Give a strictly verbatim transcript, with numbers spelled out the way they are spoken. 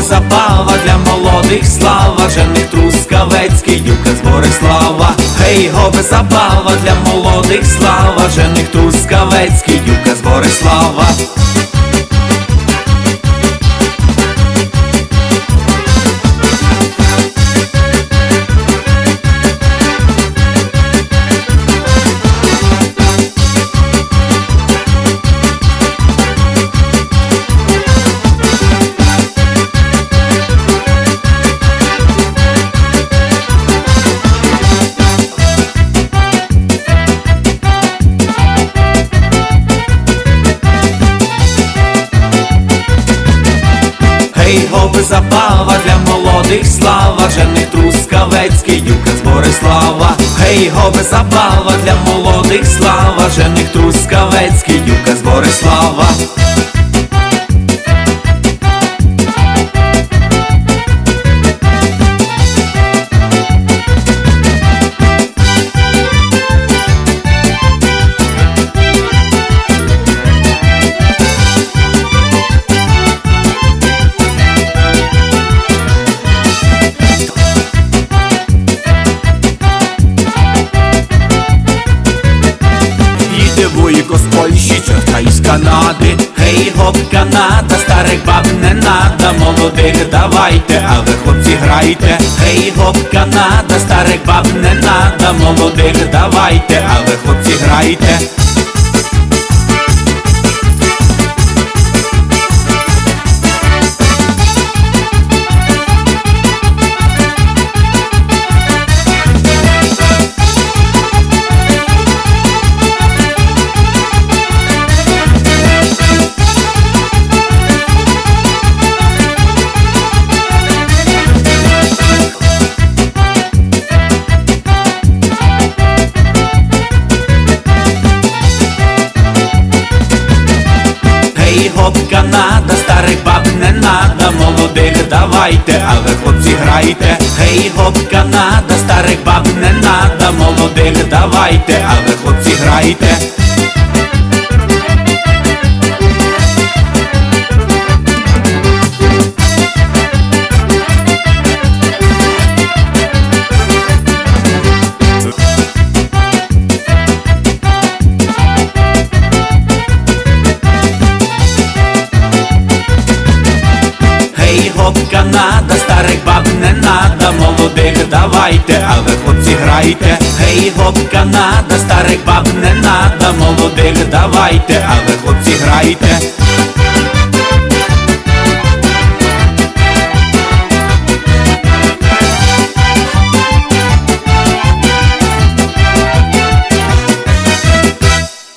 забава для молодих слава, жених Трускавецький, Юка з Борислава. Гей, гоби забава для молодих слава, жених Трускавецький, Юка з Борислава. Гей, гоби забава для молодих слава, жених Трускавецький, Юка з Борислава. Гей, гоби забава для молодих слава, жених Трускавецький, Юка з Борислава. Вуйко з Польщі, чорта із Канади. Гей, гоп, Канада, старих баб не надо, молодих давайте, а ви, хлопці, грайте. Гей, гоп, Канада, старих баб не надо, молодих давайте, а ви, хлопці, грайте. Гей, гоп, Канада, старих баб не надо, молодих давайте, а ви, хлопці, грайте. Гей, гоп, Канада, старих баб не надо, молодих давайте, а ви, хлопці, грайте. Гей, гоп, Канада, старих баб не надо, молодих давайте, а ви, хлопці, грайте. Гей, гоп, Канада, старих баб не надо, молодих давайте, а ви, хлопці, грайте.